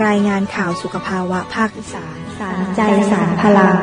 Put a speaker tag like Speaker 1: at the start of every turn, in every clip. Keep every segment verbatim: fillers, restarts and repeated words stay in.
Speaker 1: รายงานข่าวสุขภาวะภาคอีสานสารใจสารพลัง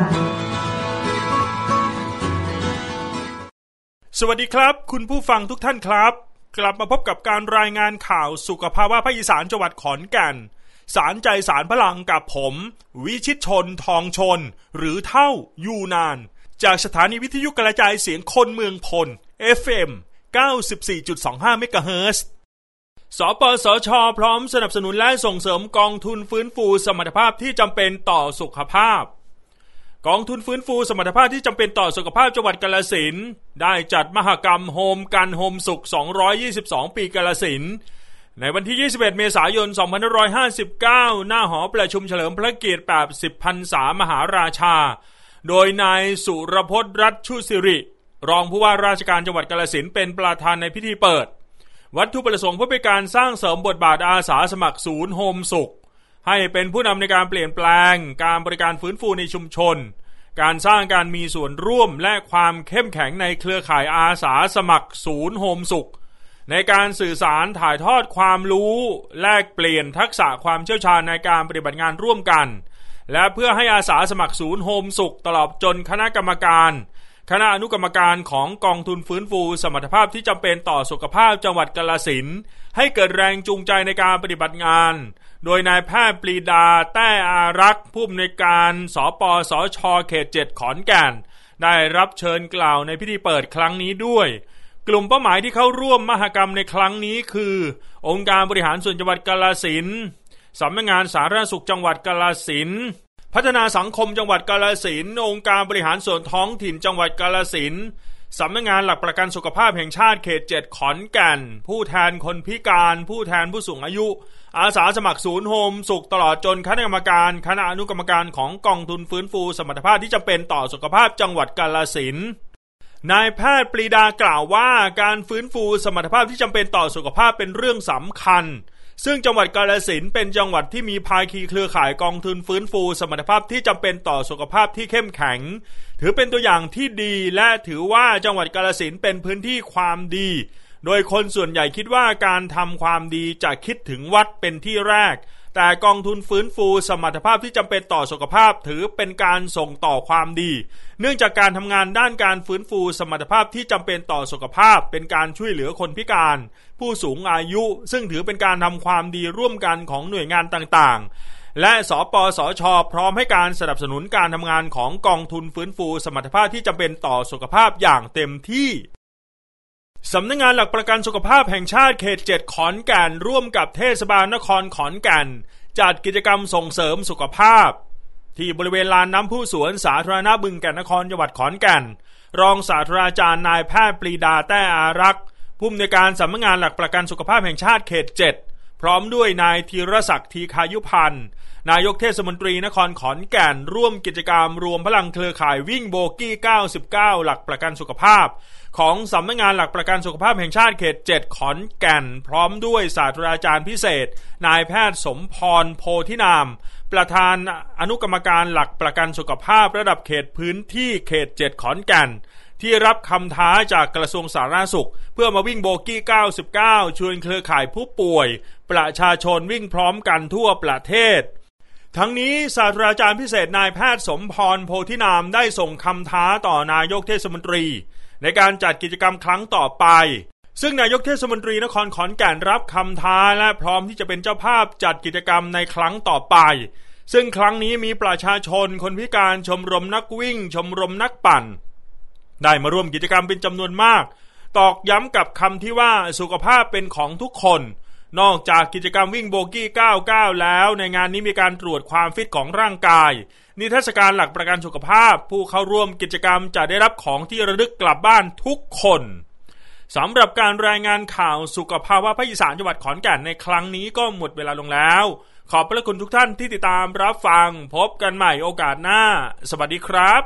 Speaker 2: สวัสดีครับคุณผู้ฟังทุกท่านครับกลับมาพบกับการรายงานข่าวสุขภาวะภาคอีสานจังหวัดขอนแก่นสารใจสารพลังกับผมวิชิตชนทองชนหรือเท่ายูนานจากสถานีวิทยุกระจายเสียงคนเมืองพล เอฟ เอ็ม เก้าสิบสี่จุดสองห้า เมกะเฮิรตซ์ สปสช.พร้อมสนับสนุนและส่งเสริมกองทุนฟื้นฟูสมรรถภาพที่จำเป็นต่อสุขภาพกองทุนฟื้นฟูสมรรถภาพที่จำเป็นต่อสุขภาพจังหวัดกาฬสินธุ์ได้จัดมหกรรมโฮมกันโฮมสุขสองร้อยยี่สิบสองปีกาฬสินธุ์ในวันที่ยี่สิบเอ็ดเมษายนสองพันห้าร้อยห้าสิบเก้าหน้าหอประชุมเฉลิมพระเกียรติแปดสิบพรรษามหาราชาโดยนายสุรพจน์รัชชุสิริรองผู้ว่าราชการจังหวัดกาฬสินธุ์เป็นประธานในพิธีเปิดวัตถุประสงค์เพื่อเป็นการสร้างเสริมบทบาทอาสาสมัครศูนย์โฮมสุขให้เป็นผู้นำในการเปลี่ยนแปลงการบริการฟื้นฟูในชุมชนการสร้างการมีส่วนร่วมและความเข้มแข็งในเครือข่ายอาสาสมัครศูนย์โฮมสุขในการสื่อสารถ่ายทอดความรู้แลกเปลี่ยนทักษะความเชี่ยวชาญในการปฏิบัติงานร่วมกันและเพื่อให้อาสาสมัครศูนย์โฮมสุขตลอดจนคณะกรรมการคณะอนุกรรมการของกองทุนฟื้นฟูสมรรถภาพที่จำเป็นต่อสุขภาพจังหวัดกาฬสินธุ์ให้เกิดแรงจูงใจในการปฏิบัติงานโดยนายแพทย์ปรีดาแต้อารักษ์ผู้อำนวยการสปสช.เขตเจ็ดขอนแก่นได้รับเชิญกล่าวในพิธีเปิดครั้งนี้ด้วยกลุ่มเป้าหมายที่เข้าร่วมมหกรรมในครั้งนี้คือองค์การบริหารส่วนจังหวัดกาฬสินธุ์สำนักงานสาธารณสุขจังหวัดกาฬสินธุ์พัฒนาสังคมจังหวัดกาฬสินธุ์องค์การบริหารส่วนท้องถิ่นจังหวัดกาฬสินธุ์สำนักงานหลักประกันสุขภาพแห่งชาติเขตเจ็ดขอนแก่นผู้แทนคนพิการผู้แทนผู้สูงอายุอาสาสมัครศูนย์โฮมสุขตลอดจนคณะกรรมการคณะอนุกรรมการของกองทุนฟื้นฟูสมรรถภาพที่จำเป็นต่อสุขภาพจังหวัดกาฬสินธุ์นายแพทย์ปรีดากล่าวว่าการฟื้นฟูสมรรถภาพที่จำเป็นต่อสุขภาพเป็นเรื่องสำคัญซึ่งจังหวัดกาฬสินธุ์เป็นจังหวัดที่มีภาคีเครือข่ายกองทุนฟื้นฟูสมรรถภาพที่จำเป็นต่อสุขภาพที่เข้มแข็งถือเป็นตัวอย่างที่ดีและถือว่าจังหวัดกาฬสินธุ์เป็นพื้นที่ความดีโดยคนส่วนใหญ่คิดว่าการทำความดีจะคิดถึงวัดเป็นที่แรกแต่กองทุนฟื้นฟูสมรรถภาพที่จำเป็นต่อสุขภาพถือเป็นการส่งต่อความดีเนื่องจากการทำงานด้านการฟื้นฟูสมรรถภาพที่จำเป็นต่อสุขภาพเป็นการช่วยเหลือคนพิการผู้สูงอายุซึ่งถือเป็นการทำความดีร่วมกันของหน่วยงานต่างๆและสปสช.พร้อมให้การสนับสนุนการทำงานของกองทุนฟื้นฟูสมรรถภาพที่จำเป็นต่อสุขภาพอย่างเต็มที่สำนักงานหลักประกันสุขภาพแห่งชาติเขตเจ็ดขอนแก่นร่วมกับเทศบาลนครขอนแก่นจัดกิจกรรมส่งเสริมสุขภาพที่บริเวณลานน้ำพุสวนสาธารณะบึงแก่นนครจังหวัดขอนแก่นรองศาสตราจารย์นายแพทย์ปรีดาแต้อารักษ์ผู้อำนวยการสำนักงานหลักประกันสุขภาพแห่งชาติเขตเจ็ดพร้อมด้วยนายธีรศักดิ์ทีคายุพันธ์นายกเทศมนตรีนครขอนแก่นร่วมกิจกรรมรวมพลังเครือข่ายวิ่งโบกี้เก้าสิบเก้าหลักประกันสุขภาพของสำนักงานหลักประกันสุขภาพแห่งชาติเขตเจ็ดขอนแก่นพร้อมด้วยศาสตราจารย์พิเศษนายแพทย์สมพรโพธินามประธานอนุกรรมการหลักประกันสุขภาพระดับเขตพื้นที่เขตเจ็ดขอนแก่นที่รับคำท้าจากกระทรวงสาธารณสุขเพื่อมาวิ่งโบกี้เก้าสิบเก้าชวนเครือข่ายผู้ป่วยประชาชนวิ่งพร้อมกันทั่วประเทศทั้งนี้ศาสตราจารย์พิเศษนายแพทย์สมพรโพธินามได้ส่งคำท้าต่อนายกเทศมนตรีในการจัดกิจกรรมครั้งต่อไปซึ่งนายกเทศมนตรีนครขอนแก่นรับคำท้าและพร้อมที่จะเป็นเจ้าภาพจัดกิจกรรมในครั้งต่อไปซึ่งครั้งนี้มีประชาชนคนพิการชมรมนักวิ่งชมรมนักปั่นได้มาร่วมกิจกรรมเป็นจำนวนมากตอกย้ำกับคำที่ว่าสุขภาพเป็นของทุกคนนอกจากกิจกรรมวิ่งโบกี้เก้าสิบเก้าแล้วในงานนี้มีการตรวจความฟิตของร่างกายนิทรรศการหลักประกันสุขภาพผู้เข้าร่วมกิจกรรมจะได้รับของที่ระลึกกลับบ้านทุกคนสำหรับการรายงานข่าวสุขภาวะภาคอีสานจังหวัดขอนแก่นในครั้งนี้ก็หมดเวลาลงแล้วขอบพระคุณทุกท่านที่ติดตามรับฟังพบกันใหม่โอกาสหน้าสวัสดีครับ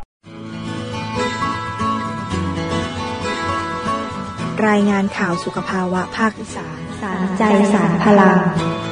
Speaker 1: รายงานข่าวสุขภาวะภาคอีสานสารใจสารพลัง